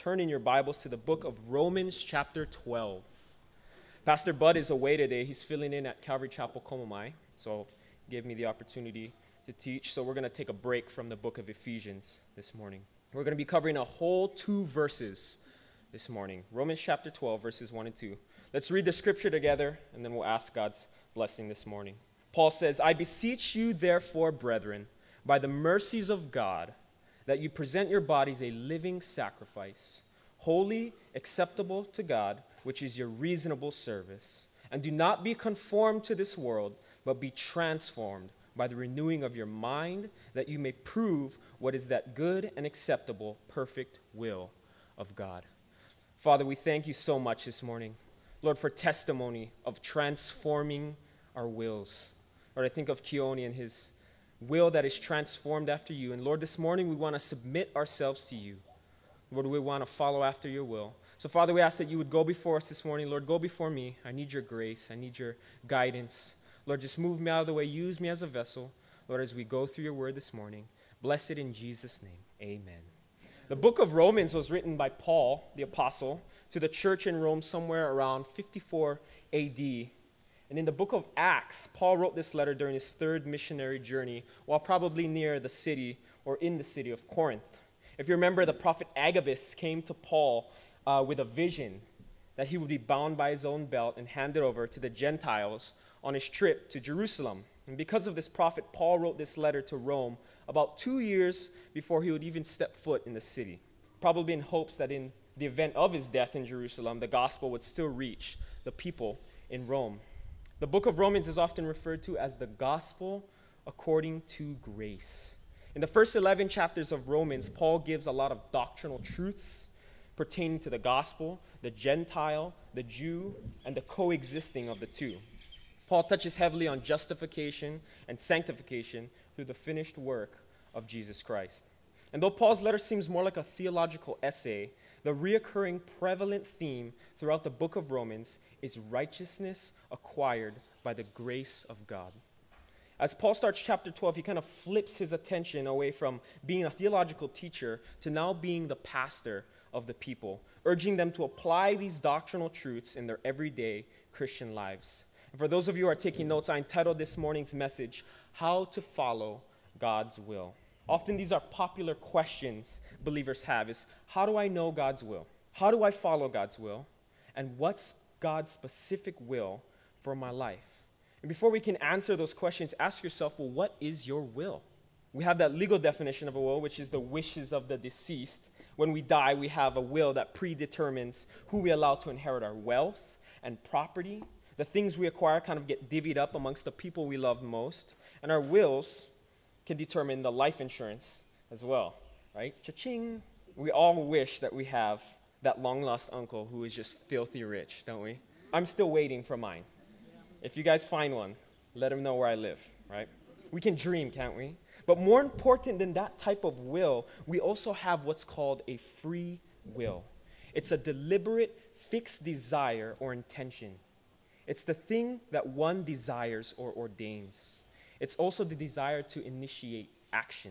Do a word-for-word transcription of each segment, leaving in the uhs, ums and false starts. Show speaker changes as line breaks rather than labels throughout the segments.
turn in your Bibles to the book of Romans chapter twelve. Pastor Bud is away today. He's filling in at Calvary Chapel, Komomai, so he gave me the opportunity to teach. So we're going to take a break from the book of Ephesians this morning. We're going to be covering a whole two verses this morning. Romans chapter twelve, verses one and two. Let's read the scripture together, and then we'll ask God's blessing this morning. Paul says, I beseech you, therefore, brethren, by the mercies of God, that you present your bodies a living sacrifice, holy, acceptable to God, which is your reasonable service. And do not be conformed to this world, but be transformed by the renewing of your mind, that you may prove what is that good and acceptable, perfect will of God. Father, we thank you so much this morning, Lord, for testimony of transforming our wills. Lord, I think of Keone and his will that is transformed after you. And Lord, this morning we want to submit ourselves to you. Lord, we want to follow after your will. So Father, we ask that you would go before us this morning. Lord, go before me. I need your grace. I need your guidance. Lord, just move me out of the way. Use me as a vessel. Lord, as we go through your word this morning, bless it in Jesus' name. Amen. The book of Romans was written by Paul, the apostle, to the church in Rome somewhere around fifty-four A D. And in the book of Acts, Paul wrote this letter during his third missionary journey while probably near the city or in the city of Corinth. If you remember, the prophet Agabus came to Paul uh, with a vision that he would be bound by his own belt and handed over to the Gentiles on his trip to Jerusalem. And because of this prophet, Paul wrote this letter to Rome about two years before he would even step foot in the city, probably in hopes that in the event of his death in Jerusalem, the gospel would still reach the people in Rome. The book of Romans is often referred to as the gospel according to grace. In the first eleven chapters of Romans, Paul gives a lot of doctrinal truths pertaining to the gospel, the Gentile, the Jew, and the coexisting of the two. Paul touches heavily on justification and sanctification through the finished work of Jesus Christ. And though Paul's letter seems more like a theological essay, the reoccurring prevalent theme throughout the book of Romans is righteousness acquired by the grace of God. As Paul starts chapter twelve, he kind of flips his attention away from being a theological teacher to now being the pastor of the people, urging them to apply these doctrinal truths in their everyday Christian lives. And for those of you who are taking notes, I entitled this morning's message, How to Follow God's Will. Often these are popular questions believers have is, how do I know God's will? How do I follow God's will? And what's God's specific will for my life? And before we can answer those questions, ask yourself, well, what is your will? We have that legal definition of a will, which is the wishes of the deceased. When we die, we have a will that predetermines who we allow to inherit our wealth and property. The things we acquire kind of get divvied up amongst the people we love most. And our wills can determine the life insurance as well, right? Cha-ching. We all wish that we have that long-lost uncle who is just filthy rich, don't we? I'm still waiting for mine. If you guys find one, let him know where I live, right? We can dream, can't we? But more important than that type of will, we also have what's called a free will. It's a deliberate, fixed desire or intention. It's the thing that one desires or ordains. It's also the desire to initiate action.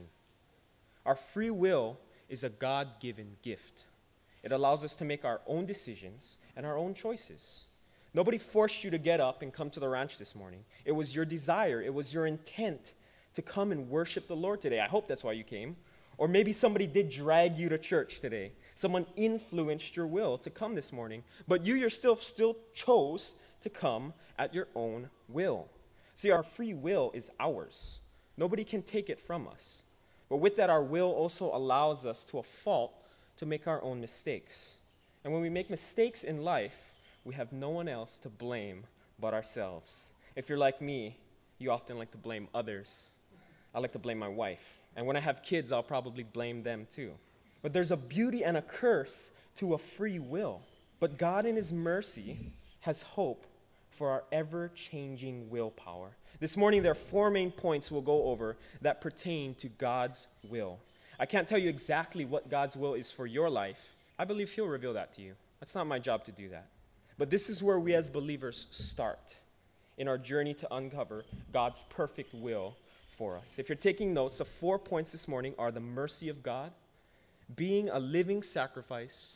Our free will is a God-given gift. It allows us to make our own decisions and our own choices. Nobody forced you to get up and come to the ranch this morning. It was your desire. It was your intent to come and worship the Lord today. I hope that's why you came. Or maybe somebody did drag you to church today. Someone influenced your will to come this morning. But you yourself still chose to come at your own will. See, our free will is ours. Nobody can take it from us. But with that, our will also allows us to a fault to make our own mistakes. And when we make mistakes in life, we have no one else to blame but ourselves. If you're like me, you often like to blame others. I like to blame my wife. And when I have kids, I'll probably blame them too. But there's a beauty and a curse to a free will. But God in his mercy has hope for our ever-changing willpower. This morning, there are four main points we'll go over that pertain to God's will. I can't tell you exactly what God's will is for your life. I believe he'll reveal that to you. That's not my job to do that. But this is where we as believers start in our journey to uncover God's perfect will for us. If you're taking notes, the four points this morning are the mercy of God, being a living sacrifice,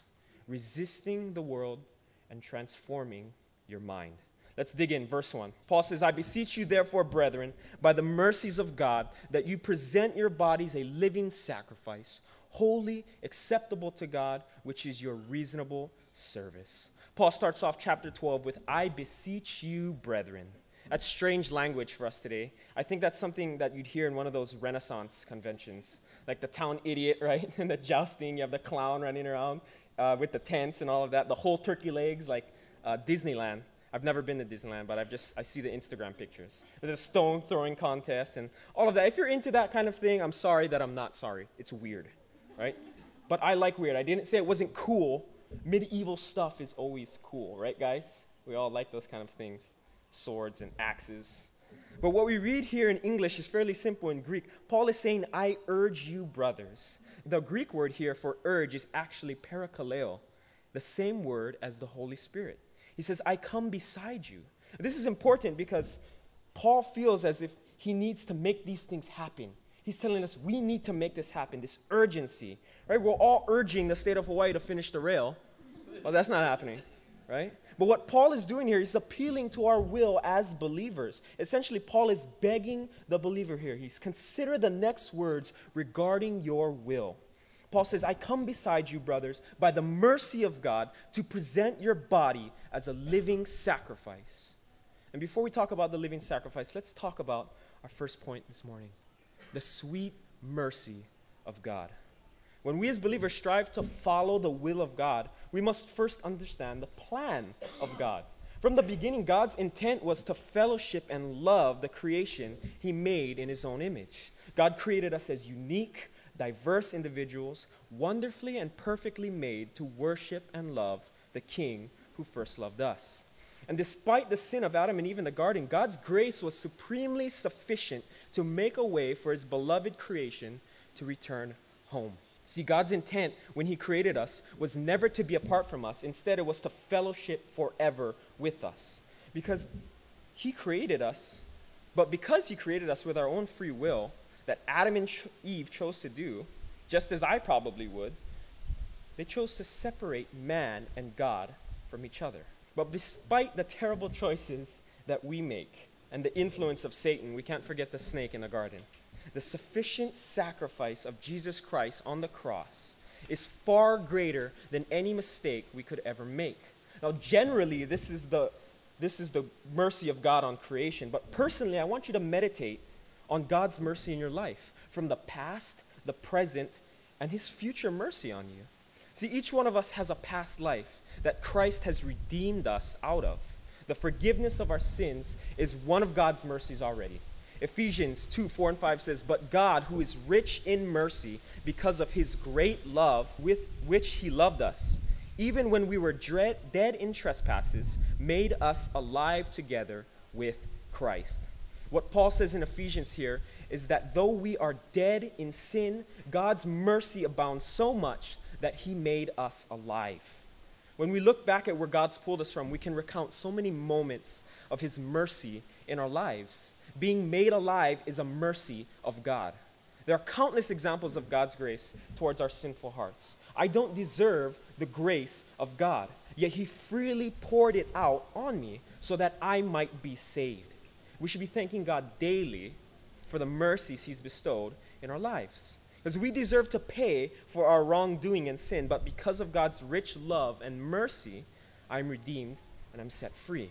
resisting the world and transforming your mind. Let's dig in. Verse one. Paul says, I beseech you, therefore, brethren, by the mercies of God, that you present your bodies a living sacrifice, holy, acceptable to God, which is your reasonable service. Paul starts off chapter twelve with, I beseech you, brethren. That's strange language for us today. I think that's something that you'd hear in one of those Renaissance conventions, like the town idiot, right? And the jousting, you have the clown running around uh, with the tents and all of that, the whole turkey legs, like uh, Disneyland. I've never been to Disneyland, but I've just, I see the Instagram pictures. There's a stone throwing contest and all of that. If you're into that kind of thing, I'm sorry that I'm not sorry. It's weird, right? But I like weird. I didn't say it wasn't cool. Medieval stuff is always cool, right, guys? We all like those kind of things. Swords and axes. But what we read here in English is fairly simple in Greek. Paul is saying, I urge you, brothers. The Greek word here for urge is actually parakaleo, the same word as the Holy Spirit. He says, I come beside you. This is important because Paul feels as if he needs to make these things happen. He's telling us we need to make this happen, this urgency. Right? We're all urging the state of Hawaii to finish the rail. Well, that's not happening, right? But what Paul is doing here is appealing to our will as believers. Essentially, Paul is begging the believer here. He's consider the next words regarding your will. Paul says, I come beside you, brothers, by the mercy of God, to present your body as a living sacrifice. And before we talk about the living sacrifice, let's talk about our first point this morning, the sweet mercy of God. When we as believers strive to follow the will of God, we must first understand the plan of God. From the beginning, God's intent was to fellowship and love the creation he made in his own image. God created us as unique, diverse individuals, wonderfully and perfectly made to worship and love the King who first loved us. And despite the sin of Adam and Eve in the garden, God's grace was supremely sufficient to make a way for his beloved creation to return home. See, God's intent when he created us was never to be apart from us. Instead, it was to fellowship forever with us. Because he created us, but because he created us with our own free will, that Adam and Eve chose to do, just as I probably would, they chose to separate man and God from each other. But despite the terrible choices that we make and the influence of Satan, we can't forget the snake in the garden. The sufficient sacrifice of Jesus Christ on the cross is far greater than any mistake we could ever make. Now, generally, this is the, this is the mercy of God on creation. But personally, I want you to meditate on God's mercy in your life, from the past, the present, and his future mercy on you. See, each one of us has a past life that Christ has redeemed us out of. The forgiveness of our sins is one of God's mercies already. Ephesians two, four, and five says, But God, who is rich in mercy, because of his great love with which he loved us, even when we were dread, dead in trespasses, made us alive together with Christ. What Paul says in Ephesians here is that though we are dead in sin, God's mercy abounds so much that he made us alive. When we look back at where God's pulled us from, we can recount so many moments of his mercy in our lives. Being made alive is a mercy of God. There are countless examples of God's grace towards our sinful hearts. I don't deserve the grace of God, yet he freely poured it out on me so that I might be saved. We should be thanking God daily for the mercies he's bestowed in our lives. Because we deserve to pay for our wrongdoing and sin, but because of God's rich love and mercy, I'm redeemed and I'm set free.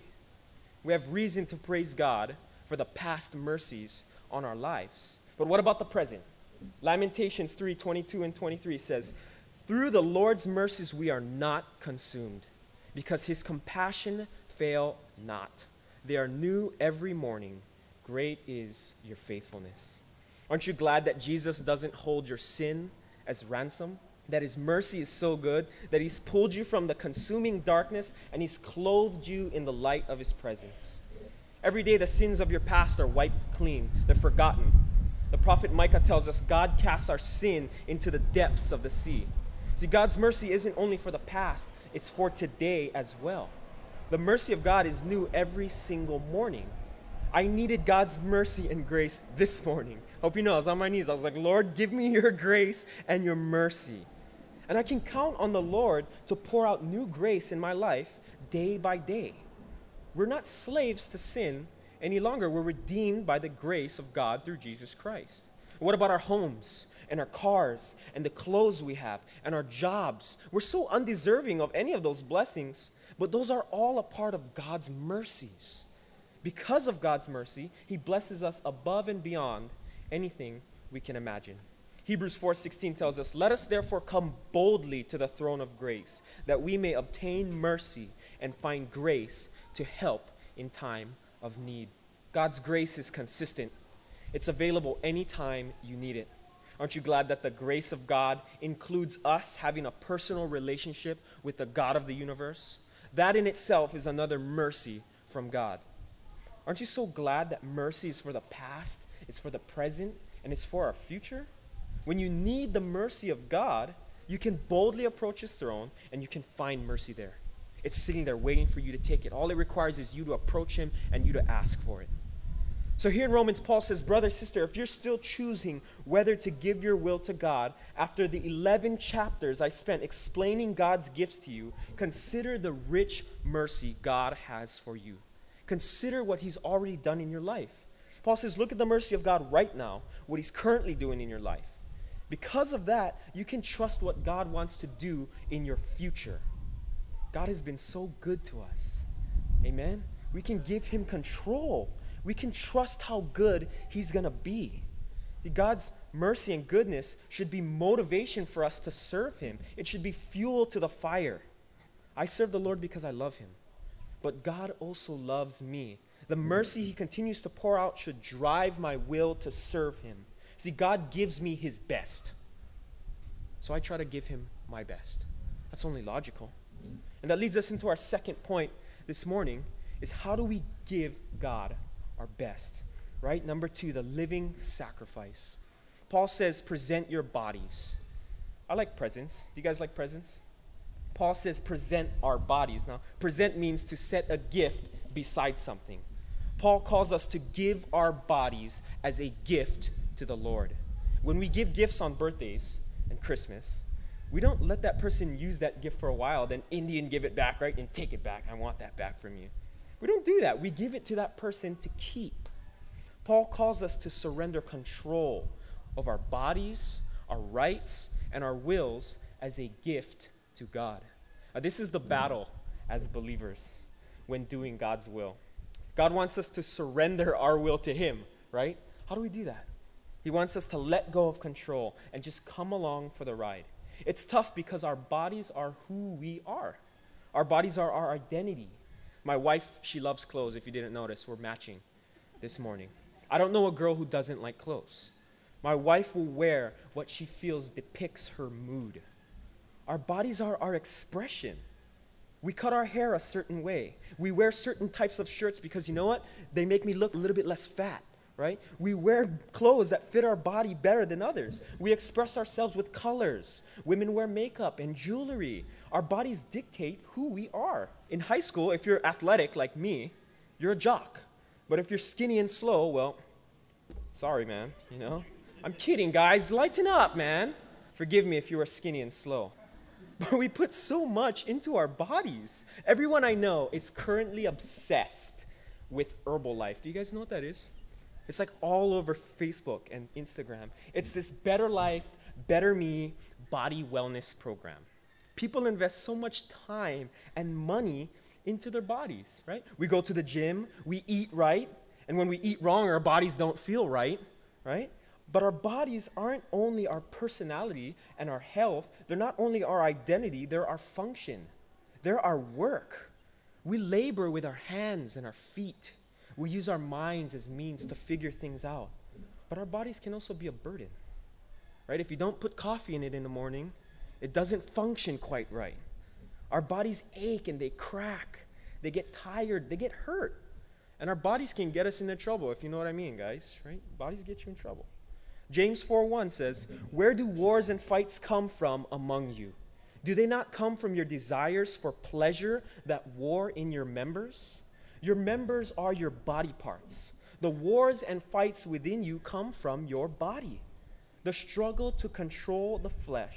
We have reason to praise God for the past mercies on our lives. But what about the present? Lamentations three, twenty-two and twenty-three says, Through the Lord's mercies we are not consumed, because his compassion fail not. They are new every morning. Great is your faithfulness. Aren't you glad that Jesus doesn't hold your sin as ransom? That his mercy is so good that he's pulled you from the consuming darkness and he's clothed you in the light of his presence. Every day the sins of your past are wiped clean. They're forgotten. The prophet Micah tells us God casts our sin into the depths of the sea. See, God's mercy isn't only for the past, it's for today as well. The mercy of God is new every single morning. I needed God's mercy and grace this morning. Hope you know, I was on my knees. I was like, Lord, give me your grace and your mercy. And I can count on the Lord to pour out new grace in my life day by day. We're not slaves to sin any longer. We're redeemed by the grace of God through Jesus Christ. What about our homes and our cars and the clothes we have and our jobs? We're so undeserving of any of those blessings, but those are all a part of God's mercies. Because of God's mercy, He blesses us above and beyond anything we can imagine. Hebrews four sixteen tells us, "Let us therefore come boldly to the throne of grace, that we may obtain mercy and find grace to help in time of need." God's grace is consistent. It's available anytime you need it. Aren't you glad that the grace of God includes us having a personal relationship with the God of the universe? That in itself is another mercy from God. Aren't you so glad that mercy is for the past, it's for the present, and it's for our future? When you need the mercy of God, you can boldly approach His throne and you can find mercy there. It's sitting there waiting for you to take it. All it requires is you to approach Him and you to ask for it. So here in Romans, Paul says, brother, sister, if you're still choosing whether to give your will to God, after the eleven chapters I spent explaining God's gifts to you, consider the rich mercy God has for you. Consider what He's already done in your life. Paul says, look at the mercy of God right now, what He's currently doing in your life. Because of that, you can trust what God wants to do in your future. God has been so good to us. Amen? We can give Him control. We can trust how good He's going to be. God's mercy and goodness should be motivation for us to serve Him. It should be fuel to the fire. I serve the Lord because I love Him. But God also loves me. The mercy He continues to pour out should drive my will to serve Him. See, God gives me His best. So I try to give Him my best. That's only logical. And that leads us into our second point this morning, is how do we give God our best? Right? Number two, the living sacrifice. Paul says, present your bodies. I like presents. Do you guys like presents? Paul says, present our bodies. Now, present means to set a gift beside something. Paul calls us to give our bodies as a gift to the Lord. When we give gifts on birthdays and Christmas, we don't let that person use that gift for a while, then Indian give it back, right? And take it back. I want that back from you. We don't do that. We give it to that person to keep. Paul calls us to surrender control of our bodies, our rights, and our wills as a gift to God. Now, this is the battle as believers when doing God's will. God wants us to surrender our will to Him, right? How do we do that? He wants us to let go of control and just come along for the ride. It's tough because our bodies are who we are. Our bodies are our identity. My wife, she loves clothes. If you didn't notice, we're matching this morning. I don't know a girl who doesn't like clothes. My wife will wear what she feels depicts her mood. Our bodies are our expression. We cut our hair a certain way. We wear certain types of shirts because, you know what? They make me look a little bit less fat, right? We wear clothes that fit our body better than others. We express ourselves with colors. Women wear makeup and jewelry. Our bodies dictate who we are. In high school, if you're athletic like me, you're a jock. But if you're skinny and slow, well, sorry, man, you know? I'm kidding, guys. Lighten up, man. Forgive me if you are skinny and slow. But we put so much into our bodies. Everyone I know is currently obsessed with Herbalife. Do you guys know what that is? It's like all over Facebook and Instagram. It's this Better Life, Better Me body wellness program. People invest so much time and money into their bodies, right? We go to the gym, we eat right, and when we eat wrong, our bodies don't feel right, right? But our bodies aren't only our personality and our health. They're not only our identity, they're our function. They're our work. We labor with our hands and our feet. We use our minds as means to figure things out. But our bodies can also be a burden, right? If you don't put coffee in it in the morning, it doesn't function quite right. Our bodies ache and they crack. They get tired. They get hurt. And our bodies can get us into trouble, if you know what I mean, guys, right? Bodies get you in trouble. James four one says, "Where do wars and fights come from among you? Do they not come from your desires for pleasure that war in your members? Your members are your body parts. The wars and fights within you come from your body. The struggle to control the flesh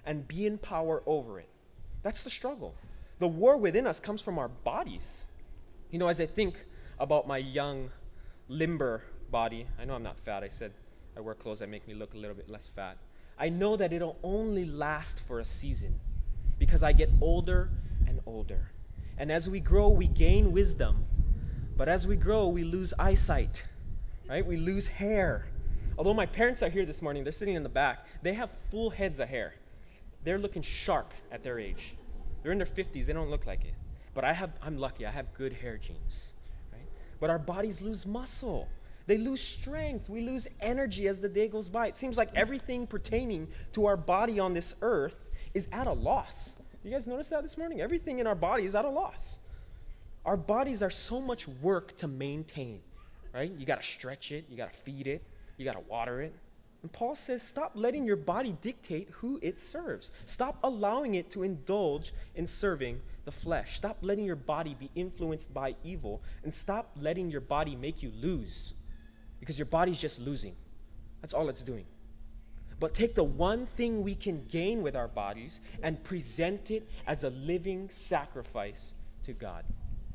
and be in power over it. That's the struggle. The war within us comes from our bodies. You know, as I think about my young, limber body, I know I'm not fat. I said I wear clothes that make me look a little bit less fat. I know that it'll only last for a season because I get older and older. And as we grow, we gain wisdom. But as we grow, we lose eyesight, right? We lose hair. Although my parents are here this morning, they're sitting in the back. They have full heads of hair. They're looking sharp at their age. They're in their fifties. They don't look like it. But I have, I'm lucky. I have good hair genes, right? But our bodies lose muscle. They lose strength. We lose energy as the day goes by. It seems like everything pertaining to our body on this earth is at a loss. You guys notice that this morning? Everything in our body is at a loss. Our bodies are so much work to maintain, right? You got to stretch it. You got to feed it. You got to water it. And Paul says, stop letting your body dictate who it serves. Stop allowing it to indulge in serving the flesh. Stop letting your body be influenced by evil. And stop letting your body make you lose. Because your body's just losing. That's all it's doing. But take the one thing we can gain with our bodies and present it as a living sacrifice to God.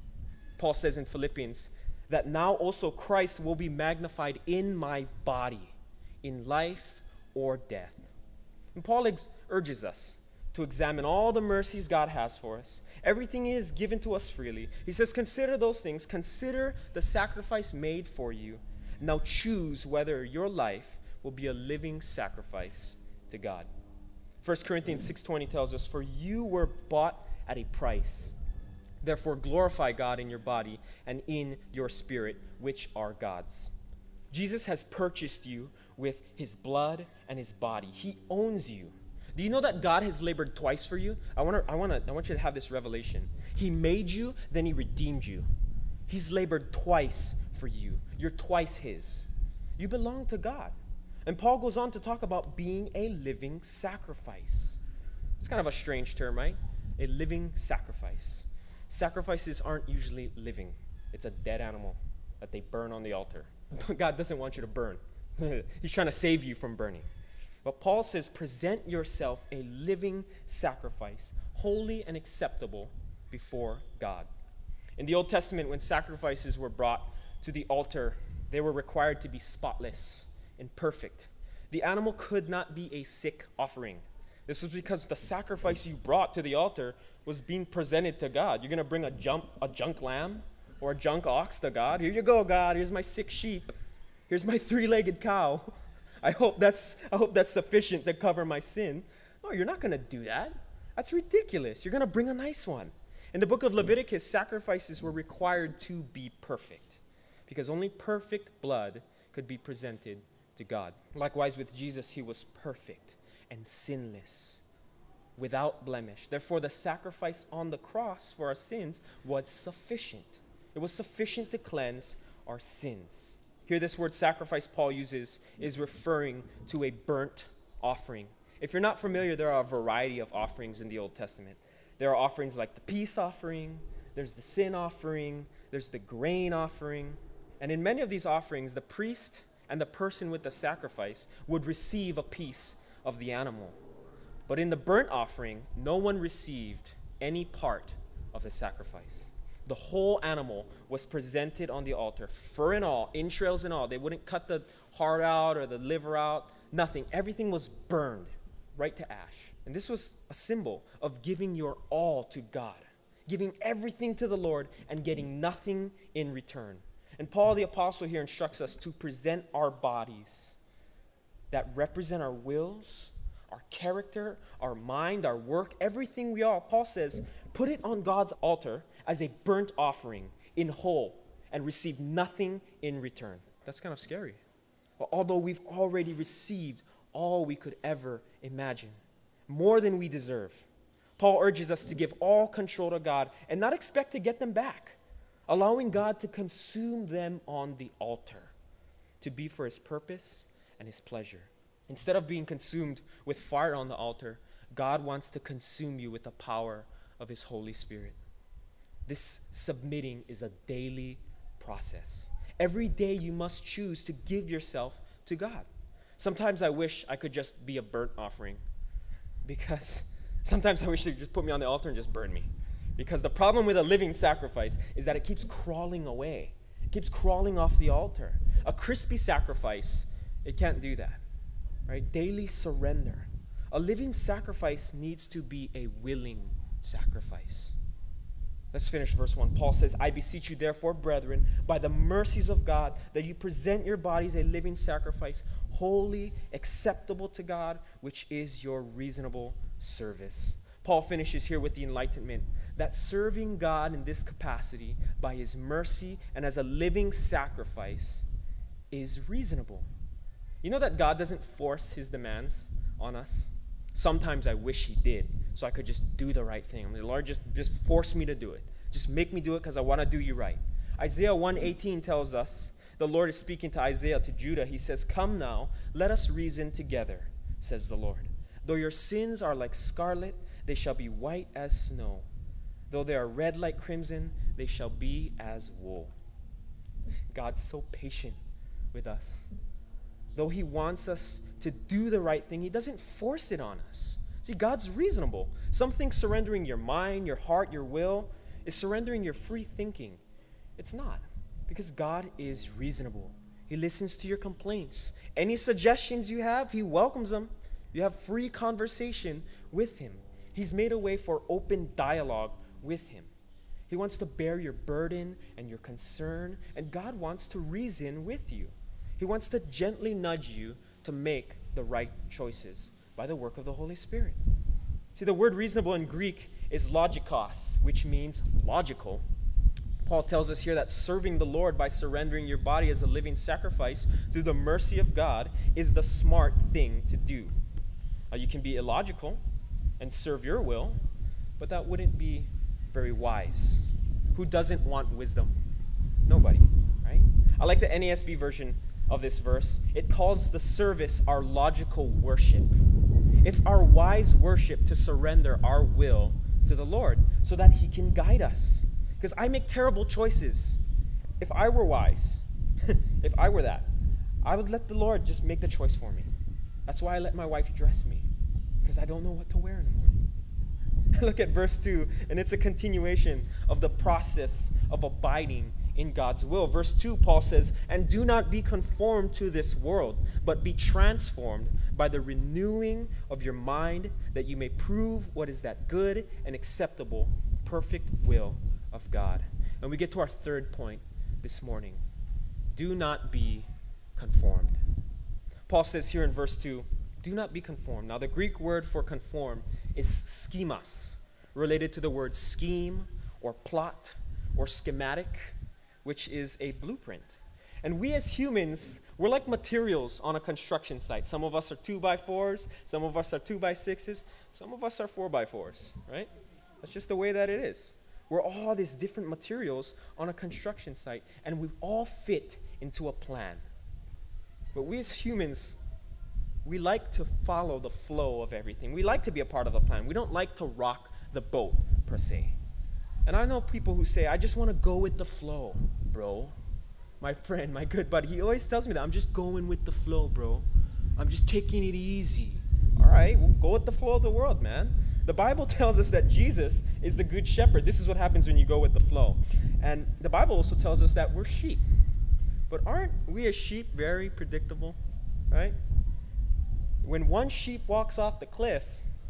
Paul says in Philippians that now also Christ will be magnified in my body, in life or death. And Paul ex- urges us to examine all the mercies God has for us. Everything is given to us freely. He says, consider those things. Consider the sacrifice made for you. Now choose whether your life will be a living sacrifice to God. First Corinthians six twenty tells us, for you were bought at a price. Therefore glorify God in your body and in your spirit, which are God's. Jesus has purchased you with his blood and his body. He owns you. Do you know that God has labored twice for you? I want to, I want to, I want you to have this revelation. He made you, then he redeemed you. He's labored twice for you. You're twice his. You belong to God. And Paul goes on to talk about being a living sacrifice. It's kind of a strange term, right? A living sacrifice. Sacrifices aren't usually living. It's a dead animal that they burn on the altar. But God doesn't want you to burn. He's trying to save you from burning. But Paul says, present yourself a living sacrifice, holy and acceptable before God. In the Old Testament, when sacrifices were brought to the altar, they were required to be spotless and perfect. The animal could not be a sick offering. This was because the sacrifice you brought to the altar was being presented to God. You're going to bring a junk, a junk lamb or a junk ox to God. Here you go, God. Here's my sick sheep. Here's my three-legged cow. I hope that's, I hope that's sufficient to cover my sin. No, you're not going to do that. That's ridiculous. You're going to bring a nice one. In the book of Leviticus, sacrifices were required to be perfect because only perfect blood could be presented to God. Likewise with Jesus, he was perfect and sinless, without blemish. Therefore, the sacrifice on the cross for our sins was sufficient. It was sufficient to cleanse our sins. Here, this word sacrifice Paul uses is referring to a burnt offering. If you're not familiar, there are a variety of offerings in the Old Testament. There are offerings like the peace offering, there's the sin offering, there's the grain offering. And in many of these offerings, the priest and the person with the sacrifice would receive a piece of the animal. But in the burnt offering, no one received any part of the sacrifice. The whole animal was presented on the altar, fur and all, entrails and all. They wouldn't cut the heart out or the liver out, nothing. Everything was burned right to ash. And this was a symbol of giving your all to God, giving everything to the Lord and getting nothing in return. And Paul the Apostle here instructs us to present our bodies that represent our wills, our character, our mind, our work, everything we are. Paul says, put it on God's altar as a burnt offering in whole and receive nothing in return. That's kind of scary. But although we've already received all we could ever imagine, more than we deserve, Paul urges us to give all control to God and not expect to get them back, allowing God to consume them on the altar, to be for his purpose and his pleasure. Instead of being consumed with fire on the altar, God wants to consume you with the power of his Holy Spirit. This submitting is a daily process. Every day you must choose to give yourself to God. Sometimes I wish I could just be a burnt offering. Because sometimes I wish they'd just put me on the altar and just burn me. Because the problem with a living sacrifice is that it keeps crawling away. It keeps crawling off the altar. A crispy sacrifice, it can't do that. Right? Daily surrender. A living sacrifice needs to be a willing sacrifice. Let's finish verse one. Paul says, I beseech you therefore, brethren, by the mercies of God, that you present your bodies a living sacrifice, holy, acceptable to God, which is your reasonable service. Paul finishes here with the enlightenment that serving God in this capacity by his mercy and as a living sacrifice is reasonable. You know that God doesn't force his demands on us? Sometimes I wish he did, so I could just do the right thing. I mean, Lord, just, just force me to do it. Just make me do it because I want to do you right. Isaiah one eighteen tells us, the Lord is speaking to Isaiah, to Judah. He says, come now, let us reason together, says the Lord. Though your sins are like scarlet, they shall be white as snow. Though they are red like crimson, they shall be as wool. God's so patient with us. Though he wants us to do the right thing, he doesn't force it on us. See, God's reasonable. Some think surrendering your mind, your heart, your will is surrendering your free thinking. It's not, because God is reasonable. He listens to your complaints. Any suggestions you have, he welcomes them. You have free conversation with him. He's made a way for open dialogue with him. He wants to bear your burden and your concern, and God wants to reason with you. He wants to gently nudge you to make the right choices by the work of the Holy Spirit. See, the word reasonable in Greek is logikos, which means logical. Paul tells us here that serving the Lord by surrendering your body as a living sacrifice through the mercy of God is the smart thing to do. Now, you can be illogical and serve your will, but that wouldn't be very wise. Who doesn't want wisdom? Nobody, right? I like the N A S B version of this verse. It calls the service our logical worship. It's our wise worship to surrender our will to the Lord so that he can guide us. Because I make terrible choices. If I were wise, if I were that, I would let the Lord just make the choice for me. That's why I let my wife dress me, because I don't know what to wear in the morning. Look at verse two, and it's a continuation of the process of abiding in God's will. Verse two, Paul says, and do not be conformed to this world, but be transformed by the renewing of your mind, that you may prove what is that good and acceptable, perfect will of God. And we get to our third point this morning. Do not be conformed. Paul says here in verse two, do not be conformed. Now, the Greek word for conform is schemas, related to the word scheme or plot or schematic, which is a blueprint. And we as humans, we're like materials on a construction site. Some of us are two by fours, some of us are two by sixes, some of us are four by fours, right? That's just the way that it is. We're all these different materials on a construction site, and we all fit into a plan. But we as humans, we like to follow the flow of everything. We like to be a part of a plan. We don't like to rock the boat, per se. And I know people who say, I just want to go with the flow, bro. My friend, my good buddy, he always tells me that. I'm just going with the flow, bro. I'm just taking it easy. All right, well, go with the flow of the world, man. The Bible tells us that Jesus is the good shepherd. This is what happens when you go with the flow. And the Bible also tells us that we're sheep. But aren't we as sheep very predictable, right? When one sheep walks off the cliff,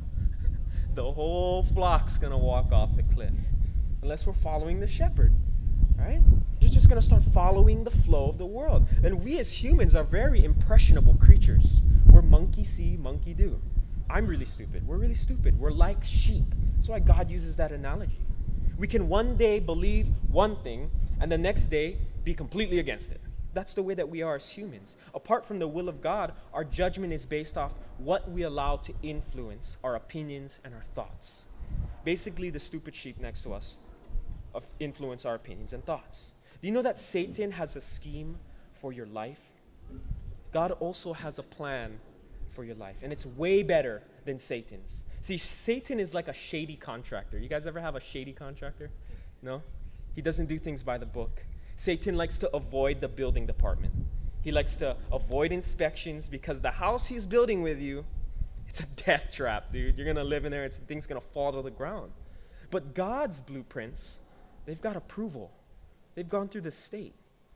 the whole flock's going to walk off the cliff. Unless we're following the shepherd, right? You're just going to start following the flow of the world. And we as humans are very impressionable creatures. We're monkey see, monkey do. I'm really stupid. We're really stupid. We're like sheep. That's why God uses that analogy. We can one day believe one thing and the next day be completely against it. That's the way that we are as humans. Apart from the will of God, our judgment is based off what we allow to influence our opinions and our thoughts. Basically, the stupid sheep next to us influence our opinions and thoughts. Do you know that Satan has a scheme for your life? God also has a plan for your life, and it's way better than Satan's. See, Satan is like a shady contractor. You guys ever have a shady contractor? No? He doesn't do things by the book. Satan likes to avoid the building department. He likes to avoid inspections because the house he's building with you It's a death trap, dude. You're going to live in there, it's, things going to fall to the ground. But God's blueprints, they've got approval. They've gone through the state.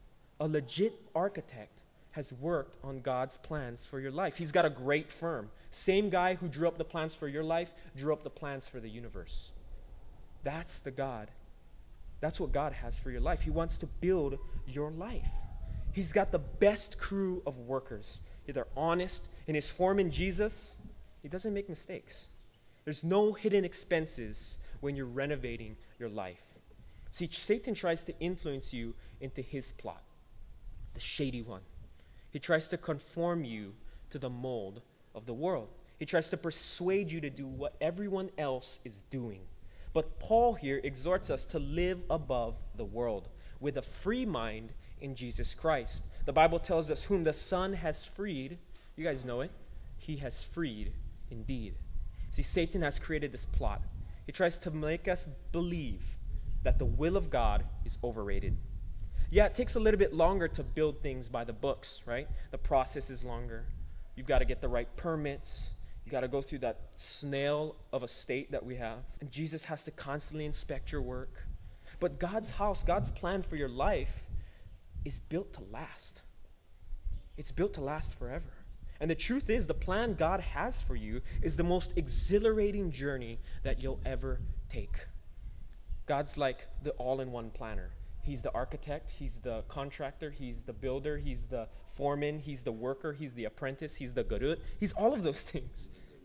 A legit architect has worked on God's plans for your life. He's got a great firm. Same guy who drew up the plans for your life, drew up the plans for the universe. That's the God. That's what God has for your life. He wants to build your life. He's got the best crew of workers. They're honest. In his foreman, Jesus, he doesn't make mistakes. There's no hidden expenses when you're renovating your life. See, Satan tries to influence you into his plot, the shady one. He tries to conform you to the mold of the world. He tries to persuade you to do what everyone else is doing. But Paul here exhorts us to live above the world with a free mind in Jesus Christ. The Bible tells us, whom the Son has freed, you guys know it, he has freed indeed. See, Satan has created this plot. He tries to make us believe that the will of God is overrated. Yeah, it takes a little bit longer to build things by the books, right? The process is longer. You've got to get the right permits. You got to go through that snail of a state that we have. And Jesus has to constantly inspect your work. But God's house, God's plan for your life is built to last. It's built to last forever. And the truth is, the plan God has for you is the most exhilarating journey that you'll ever take. God's like the all-in-one planner. He's the architect, he's the contractor, he's the builder, he's the foreman, he's the worker, he's the apprentice, he's the gurut. He's all of those things.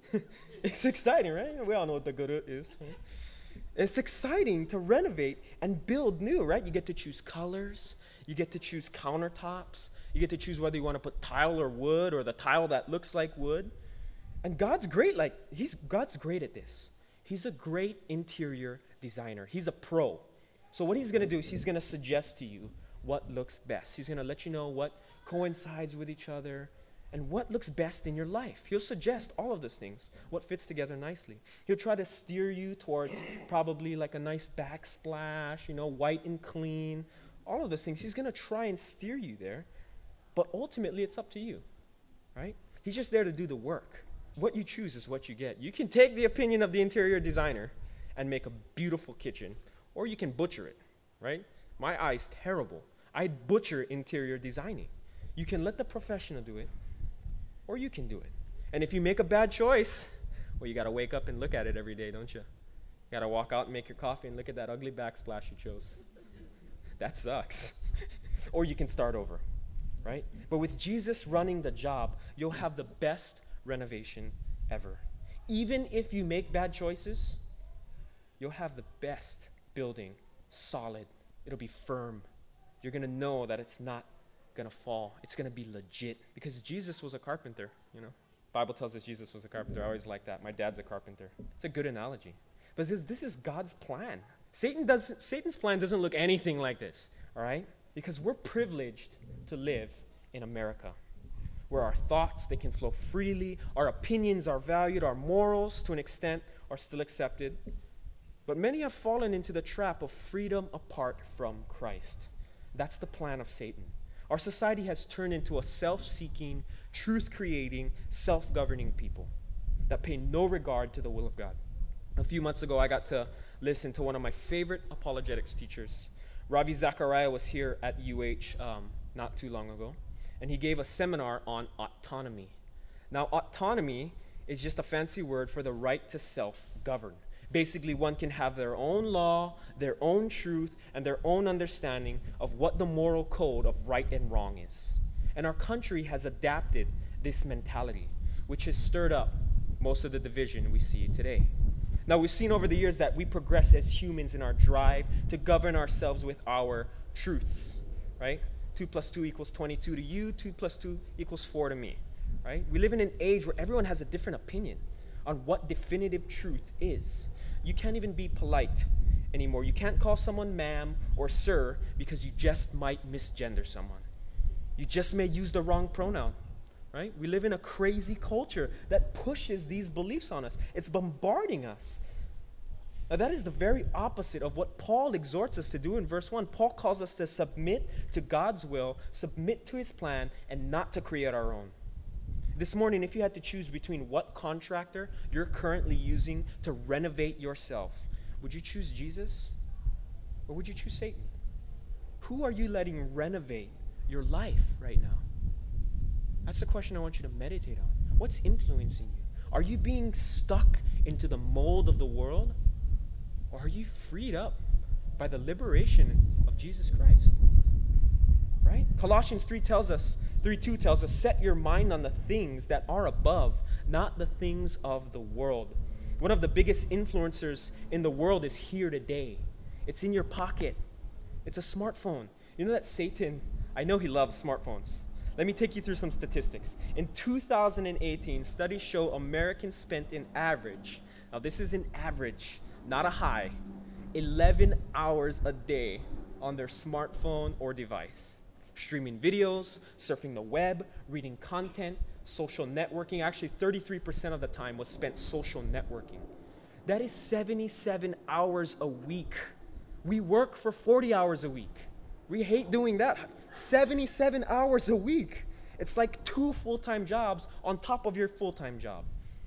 It's exciting, right? We all know what the gurut is. Right? It's exciting to renovate and build new, right? You get to choose colors. You get to choose countertops. You get to choose whether you want to put tile or wood or the tile that looks like wood. And God's great, like, he's God's great at this. He's a great interior designer. He's a pro. So what he's going to do is he's going to suggest to you what looks best. He's going to let you know what coincides with each other and what looks best in your life. He'll suggest all of those things, what fits together nicely. He'll try to steer you towards probably like a nice backsplash, you know, white and clean, all of those things. He's going to try and steer you there, but ultimately it's up to you, right? He's just there to do the work. What you choose is what you get. You can take the opinion of the interior designer and make a beautiful kitchen, or you can butcher it, right? My eye's terrible. I'd butcher interior designing. You can let the professional do it, or you can do it. And if you make a bad choice, well, you got to wake up and look at it every day, don't you? You got to walk out and make your coffee and look at that ugly backsplash you chose. That sucks. Or you can start over, right? But with Jesus running the job, you'll have the best renovation ever. Even if you make bad choices, you'll have the best building, solid. It'll be firm. You're going to know that it's not going to fall. It's going to be legit because Jesus was a carpenter, you know. Bible tells us Jesus was a carpenter. I always like that. My dad's a carpenter. It's a good analogy. But this, this is God's plan. Satan does, Satan's plan doesn't look anything like this, all right? Because we're privileged to live in America, where our thoughts, they can flow freely, our opinions are valued, our morals, to an extent, are still accepted. But many have fallen into the trap of freedom apart from Christ. That's the plan of Satan. Our society has turned into a self-seeking, truth-creating, self-governing people that pay no regard to the will of God. A few months ago, I got to listen to one of my favorite apologetics teachers. Ravi Zachariah was here at U H um, not too long ago, and he gave a seminar on autonomy. Now, autonomy is just a fancy word for the right to self-govern. Basically, one can have their own law, their own truth, and their own understanding of what the moral code of right and wrong is. And our country has adapted this mentality, which has stirred up most of the division we see today. Now, we've seen over the years that we progress as humans in our drive to govern ourselves with our truths, right? two plus two equals twenty-two to you, two plus two equals four to me, right? We live in an age where everyone has a different opinion on what definitive truth is. You can't even be polite anymore. You can't call someone ma'am or sir because you just might misgender someone. You just may use the wrong pronoun, right? We live in a crazy culture that pushes these beliefs on us. It's bombarding us. Now, that is the very opposite of what Paul exhorts us to do in verse one. Paul calls us to submit to God's will, submit to his plan, and not to create our own. This morning, if you had to choose between what contractor you're currently using to renovate yourself, would you choose Jesus or would you choose Satan? Who are you letting renovate your life right now? That's the question I want you to meditate on. What's influencing you? Are you being stuck into the mold of the world? Or are you freed up by the liberation of Jesus Christ? Right? Colossians three tells us, three two tells us, set your mind on the things that are above, not the things of the world. One of the biggest influencers in the world is here today. It's in your pocket. It's a smartphone. You know that Satan, I know he loves smartphones. Let me take you through some statistics. In two thousand eighteen, studies show Americans spent an average, now this is an average, not a high, eleven hours a day on their smartphone or device. Streaming videos, surfing the web, reading content, social networking. Actually, thirty-three percent of the time was spent social networking. That is seventy-seven hours a week. We work for forty hours a week. We hate doing that. seventy-seven hours a week. It's like two full-time jobs on top of your full-time job.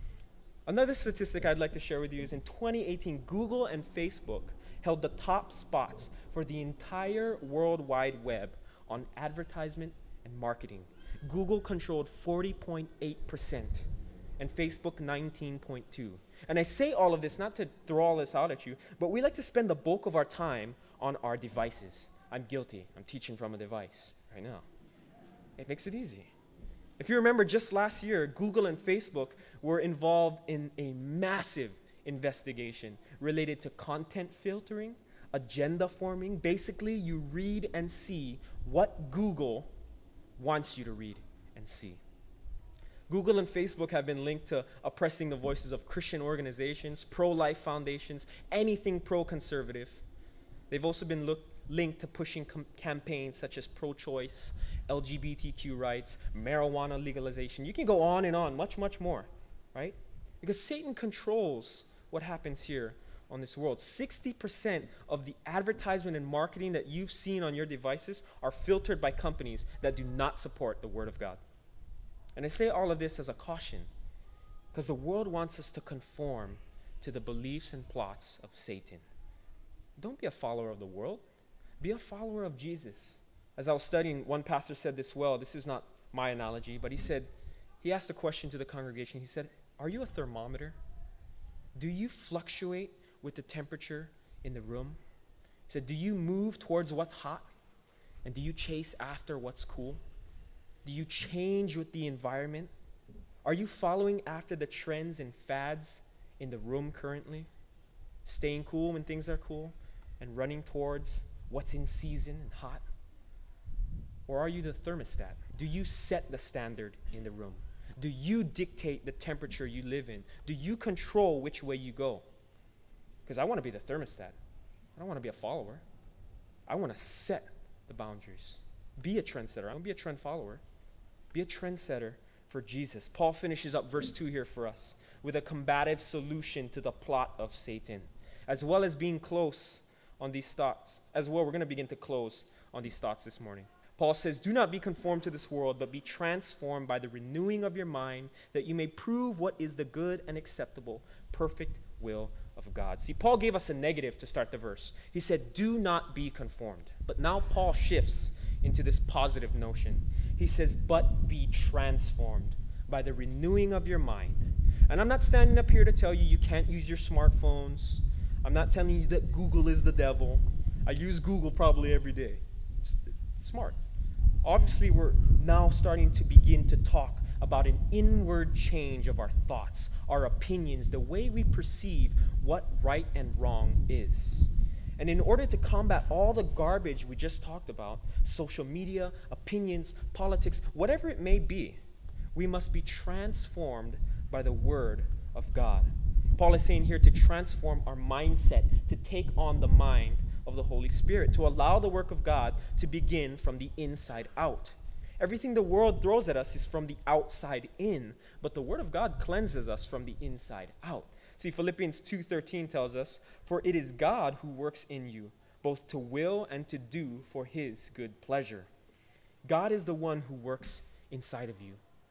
Another statistic I'd like to share with you is in twenty eighteen, Google and Facebook held the top spots for the entire World Wide Web on advertisement and marketing. Google controlled forty point eight percent and Facebook nineteen point two. And I say all of this not to throw all this out at you, but we like to spend the bulk of our time on our devices. I'm guilty. I'm teaching from a device right now. It makes it easy. If you remember, just last year, Google and Facebook were involved in a massive investigation related to content filtering, agenda forming. Basically, you read and see what Google wants you to read and see. Google and Facebook have been linked to oppressing the voices of Christian organizations, pro-life foundations, anything pro-conservative. They've also been look, linked to pushing com- campaigns such as pro-choice, L G B T Q rights, marijuana legalization. You can go on and on, much, much more, right? Because Satan controls what happens here on this world. sixty percent of the advertisement and marketing that you've seen on your devices are filtered by companies that do not support the Word of God. And I say all of this as a caution, because the world wants us to conform to the beliefs and plots of Satan. Don't be a follower of the world. Be a follower of Jesus. As I was studying, one pastor said this well. This is not my analogy, but he said, he asked a question to the congregation. He said, are you a thermometer? Do you fluctuate with the temperature in the room? He said, do you move towards what's hot? And do you chase after what's cool? Do you change with the environment? Are you following after the trends and fads in the room currently? Staying cool when things are cool and running towards what's in season and hot? Or are you the thermostat? Do you set the standard in the room? Do you dictate the temperature you live in? Do you control which way you go? Because I want to be the thermostat. I don't want to be a follower. I want to set the boundaries. Be a trendsetter. I want to be a trend follower. Be a trendsetter for Jesus. Paul finishes up verse two here for us with a combative solution to the plot of Satan, as well as being close on these thoughts. As well, we're going to begin to close on these thoughts this morning. Paul says, do not be conformed to this world, but be transformed by the renewing of your mind, that you may prove what is the good and acceptable, perfect will of God. See, Paul gave us a negative to start the verse. He said, do not be conformed. But now Paul shifts into this positive notion. He says, but be transformed by the renewing of your mind. And I'm not standing up here to tell you you can't use your smartphones. I'm not telling you that Google is the devil. I use Google probably every day. It's, it's smart. Obviously, we're now starting to begin to talk about an inward change of our thoughts, our opinions, the way we perceive what right and wrong is. And in order to combat all the garbage we just talked about, social media, opinions, politics, whatever it may be, we must be transformed by the Word of God. Paul is saying here to transform our mindset, to take on the mind of the Holy Spirit, to allow the work of God to begin from the inside out. Everything the world throws at us is from the outside in, but the Word of God cleanses us from the inside out. See, Philippians two thirteen tells us, for it is God who works in you, both to will and to do for His good pleasure. God is the one who works inside of you.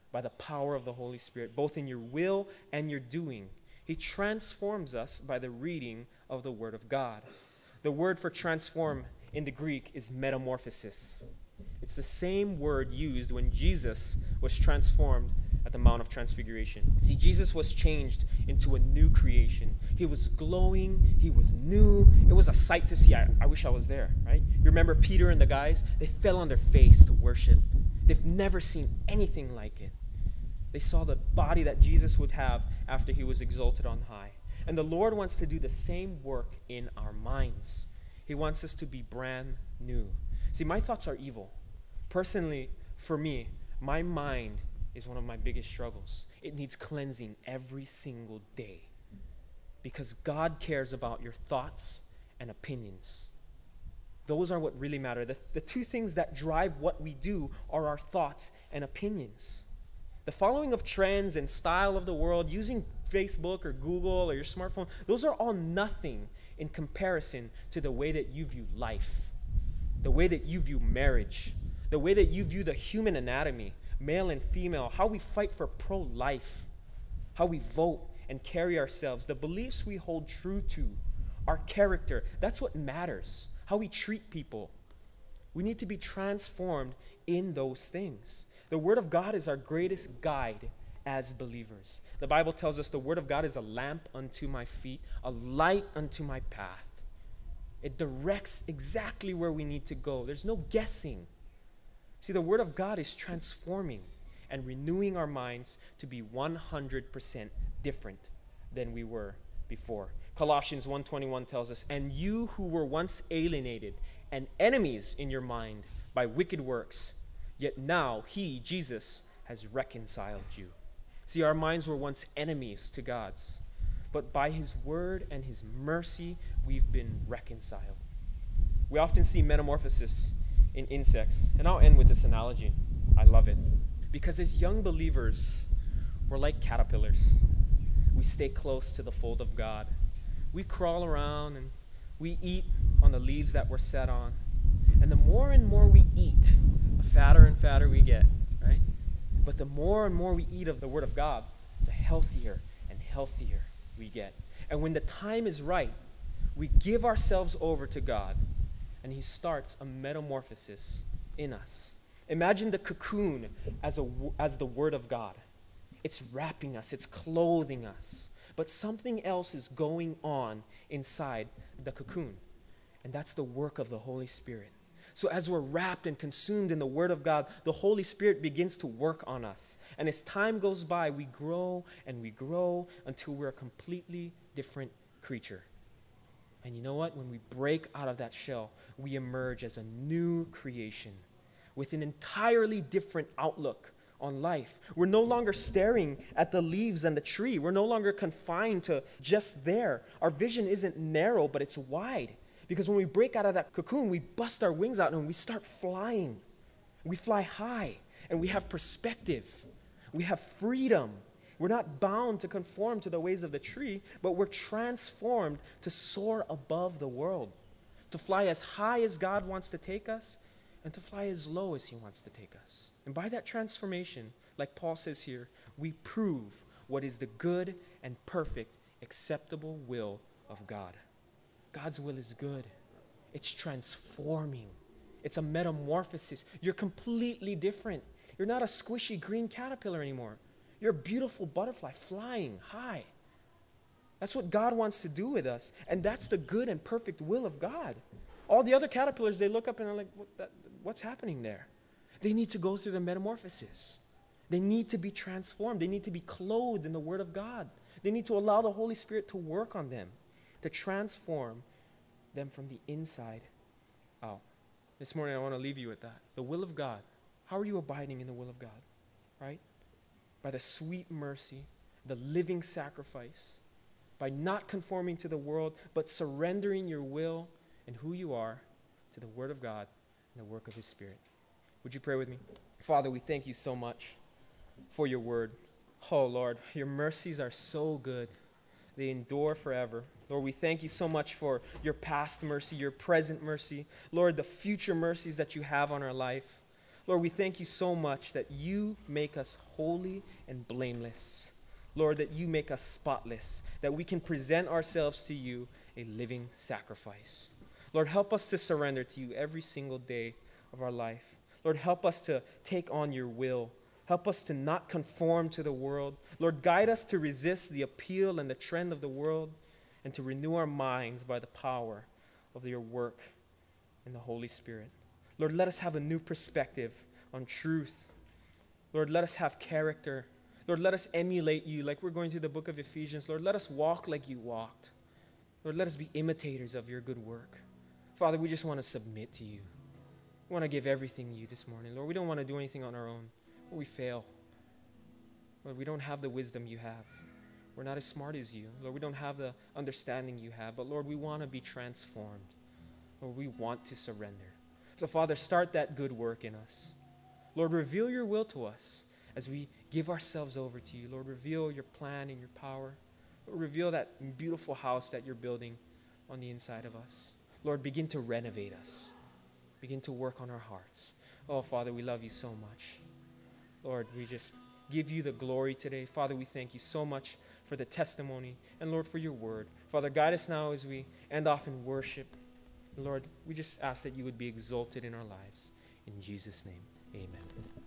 by the power of the Holy Spirit, both in your will and your doing. He transforms us by the reading of the Word of God. The word for transform in the Greek is metamorphosis. It's the same word used when Jesus was transformed at the Mount of Transfiguration. See, Jesus was changed into a new creation. He was glowing. He was new. It was a sight to see. I, I wish I was there, right? You remember Peter and the guys? They fell on their face to worship. They've never seen anything like it. They saw the body that Jesus would have after he was exalted on high. And the Lord wants to do the same work in our minds. He wants us to be brand new. See, my thoughts are evil. Personally, for me, my mind is one of my biggest struggles. It needs cleansing every single day because God cares about your thoughts and opinions. Those are what really matter. The, the two things that drive what we do are our thoughts and opinions. The following of trends and style of the world, using Facebook or Google or your smartphone, those are all nothing in comparison to the way that you view life, the way that you view marriage, the way that you view the human anatomy, male and female, how we fight for pro-life, how we vote and carry ourselves, the beliefs we hold true to, our character. That's what matters, how we treat people. We need to be transformed in those things. The Word of God is our greatest guide as believers. The Bible tells us the Word of God is a lamp unto my feet, a light unto my path. It directs exactly where we need to go. There's no guessing. See, the Word of God is transforming and renewing our minds to be one hundred percent different than we were before. Colossians one twenty-one tells us, "And you who were once alienated and enemies in your mind by wicked works, yet now he, Jesus, has reconciled you." See, our minds were once enemies to God's, but by his word and his mercy, we've been reconciled. We often see metamorphosis in insects, and I'll end with this analogy. I love it. Because as young believers, we're like caterpillars. We stay close to the fold of God. We crawl around and we eat on the leaves that we're set on. And the more and more we eat, the fatter and fatter we get, right? But the more and more we eat of the Word of God, the healthier and healthier we get. And when the time is right, we give ourselves over to God, and he starts a metamorphosis in us. Imagine the cocoon as, a, as the Word of God. It's wrapping us, it's clothing us. But something else is going on inside the cocoon, and that's the work of the Holy Spirit. So as we're wrapped and consumed in the Word of God, the Holy Spirit begins to work on us. And as time goes by, we grow and we grow until we're a completely different creature. And you know what? When we break out of that shell, we emerge as a new creation with an entirely different outlook on life. We're no longer staring at the leaves and the tree. We're no longer confined to just there. Our vision isn't narrow, but it's wide. Because when we break out of that cocoon, we bust our wings out and we start flying. We fly high and we have perspective. We have freedom. We're not bound to conform to the ways of the tree, but we're transformed to soar above the world, to fly as high as God wants to take us and to fly as low as he wants to take us. And by that transformation, like Paul says here, we prove what is the good and perfect, acceptable will of God. God's will is good. It's transforming. It's a metamorphosis. You're completely different. You're not a squishy green caterpillar anymore. You're a beautiful butterfly flying high. That's what God wants to do with us. And that's the good and perfect will of God. All the other caterpillars, they look up and are like, what, that, what's happening there? They need to go through the metamorphosis. They need to be transformed. They need to be clothed in the Word of God. They need to allow the Holy Spirit to work on them, to transform them from the inside out. This morning, I want to leave you with that. The will of God. How are you abiding in the will of God? Right? By the sweet mercy, the living sacrifice, by not conforming to the world, but surrendering your will and who you are to the Word of God and the work of His Spirit. Would you pray with me? Father, we thank you so much for your word. Oh, Lord, your mercies are so good. They endure forever. Lord, we thank you so much for your past mercy, your present mercy. Lord, the future mercies that you have on our life. Lord, we thank you so much that you make us holy and blameless. Lord, that you make us spotless, that we can present ourselves to you a living sacrifice. Lord, help us to surrender to you every single day of our life. Lord, help us to take on your will. Help us to not conform to the world. Lord, guide us to resist the appeal and the trend of the world and to renew our minds by the power of your work in the Holy Spirit. Lord, let us have a new perspective on truth. Lord, let us have character. Lord, let us emulate you like we're going through the book of Ephesians. Lord, let us walk like you walked. Lord, let us be imitators of your good work. Father, we just want to submit to you. We want to give everything to you this morning. Lord, we don't want to do anything on our own. We fail. Lord, we don't have the wisdom you have. We're not as smart as you. Lord, we don't have the understanding you have. But Lord, we want to be transformed. Lord, we want to surrender. So Father, start that good work in us. Lord, reveal your will to us as we give ourselves over to you. Lord, reveal your plan and your power. Lord, reveal that beautiful house that you're building on the inside of us. Lord, begin to renovate us. Begin to work on our hearts. Oh, Father, we love you so much. Lord, we just give you the glory today. Father, we thank you so much for the testimony and, Lord, for your word. Father, guide us now as we end off in worship. Lord, we just ask that you would be exalted in our lives. In Jesus' name, amen.